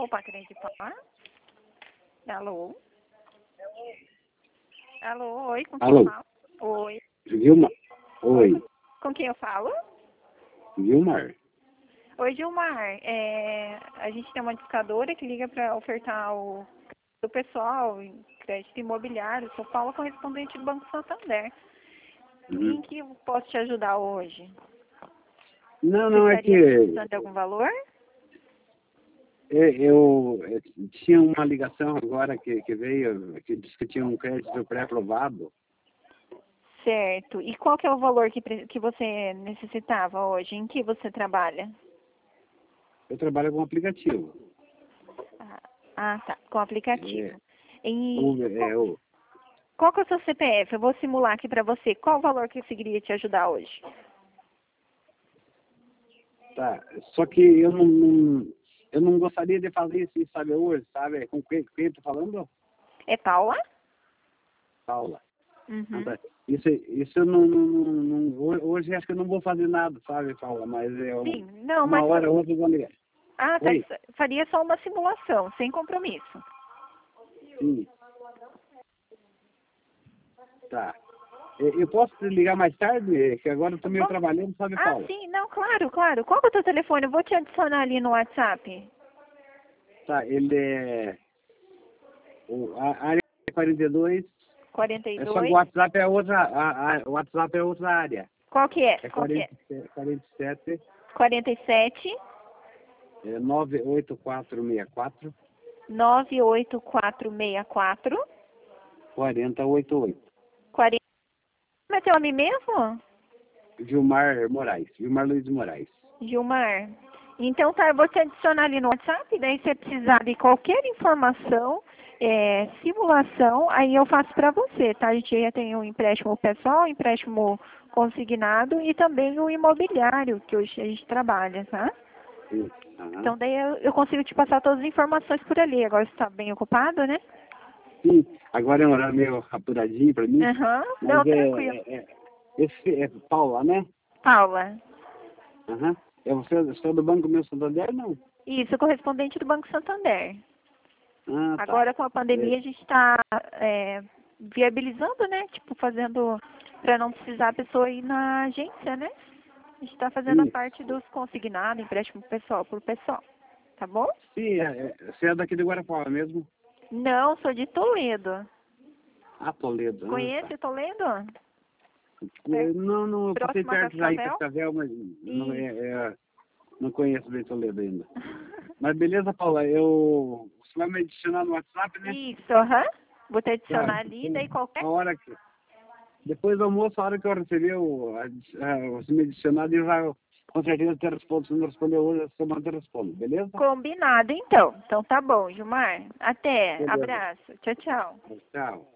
Opa, querendo falar? Alô? Alô, oi, com quem eu Alô, falo? Oi. Vilmar? Oi, Com quem eu falo? Vilmar. Oi, Gilmar. A gente tem uma discadora que liga para ofertar o pessoal em crédito imobiliário. Sou Paula, correspondente do Banco Santander. Uhum. Em que eu posso te ajudar hoje? Não, Você não, é estaria que precisando de algum valor? eu tinha uma ligação agora que veio, que disse que tinha um crédito pré-aprovado. Certo. E qual que é o valor que você necessitava hoje? Em que você trabalha? Eu trabalho com aplicativo. Tá. Com aplicativo. O, E é, o, qual que é o seu CPF? Eu vou simular aqui para você. Qual o valor que eu conseguiria te ajudar hoje? tá, só que eu não gostaria de fazer isso, sabe, hoje, sabe? Com quem eu tô falando? É Paula? Paula. Ah, Uhum. tá. Isso eu hoje acho que eu não vou fazer nada, sabe, Paula? Mas Sim, não, uma mas hora ou outra eu vou ligar. tá. Oi? Faria só uma simulação, sem compromisso. Sim, tá. Eu posso te ligar mais tarde? Que agora eu tô meio Vamos... trabalhando, sabe, Paula? Sim, não, claro, claro. Qual que é o teu telefone? Eu vou te adicionar ali no WhatsApp. Tá, ele é... A área é 42. É só que o 42. WhatsApp é outra... O WhatsApp é outra área. Qual que é? É Qual que é? 47 47 98464 98464 4088. 40. Como é teu nome mesmo? Gilmar Moraes. Gilmar Luiz Moraes. Gilmar. Então tá, eu vou te adicionar ali no WhatsApp, daí se você precisar de qualquer informação, simulação, aí eu faço para você, tá? A gente já tem um empréstimo pessoal, empréstimo consignado e também o imobiliário, que hoje a gente trabalha, tá? Sim. Aham. Então daí eu consigo te passar todas as informações por ali. Agora você está bem ocupado, né? Sim, agora é um horário meio apuradinho para mim, Aham, não, mas tranquilo. esse é Paula, né? Paula. Aham. É você é do Banco Meu Santander, não? Isso, correspondente do Banco Santander. Ah, tá. Agora com a pandemia a gente está viabilizando, né? Tipo, fazendo para não precisar a pessoa ir na agência, né? A gente está fazendo a Sim, parte dos consignados, empréstimo pessoal por pessoal. Tá bom? sim, você é daqui de Guarapuava mesmo? Não, sou de Toledo. Ah, Toledo. Ah, tá. Conhece Toledo? Não, eu passei Próximo a perto já em Cascavel? Cascavel, mas Isso. não conheço bem Toledo ainda. Mas beleza, Paula, você vai me adicionar no WhatsApp, né? Isso, aham. Vou te Tá. adicionar ali, daí qualquer... A hora que, depois do almoço, a hora que eu receber você me adicionar, eu já com certeza te respondo. Se não responder hoje, essa semana eu te respondo, beleza? Combinado, então. Então tá bom, Gilmar. Até. Beleza. Abraço. Tchau, tchau. Tchau.